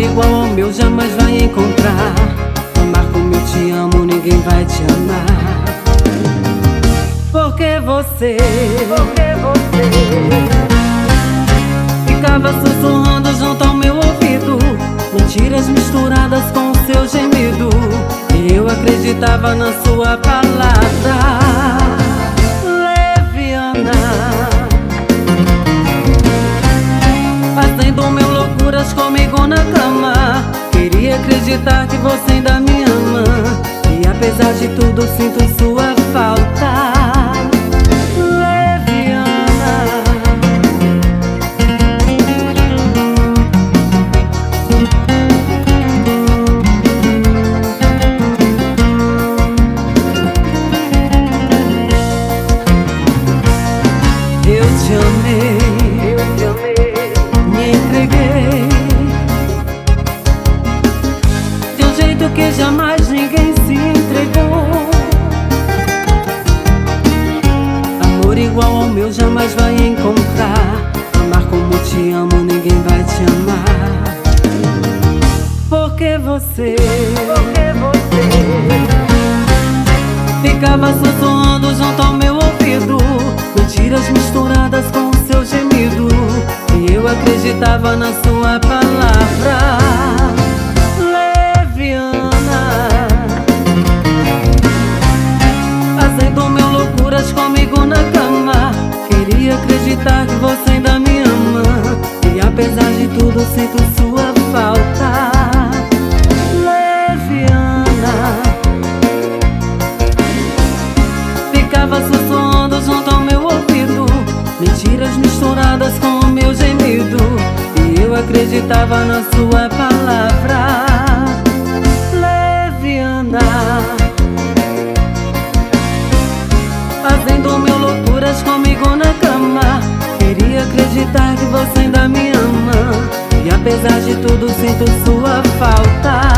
igual ao meu jamais vai encontrar. Amar como eu te amo, ninguém vai te amar. Porque você ficava sussurrando junto ao meu ouvido, mentiras misturadas com o seu gemido, e eu acreditava na sua palavra. Leviana, fazendo mil loucuras comigo na cama. Queria acreditar que você ainda me ama, e apesar de tudo sinto sua falta. Eu te amei, me entreguei de um jeito que jamais ninguém se entregou. Amor igual ao meu jamais vai encontrar. Amar como te amo, ninguém vai te amar. Porque você ficava sussurrando junto ao meu ouvido, mentiras misturadas com o seu gemido, e eu acreditava na sua palavra. Leviana, fazendo mil loucuras comigo na cama. Queria acreditar que você ainda me ama, e apesar de tudo sinto sua falta. Ficava sussurrando junto ao meu ouvido, mentiras misturadas com o meu gemido, e eu acreditava na sua palavra. Leviana, fazendo mil loucuras comigo na cama. Queria acreditar que você ainda me ama, e apesar de tudo sinto sua falta.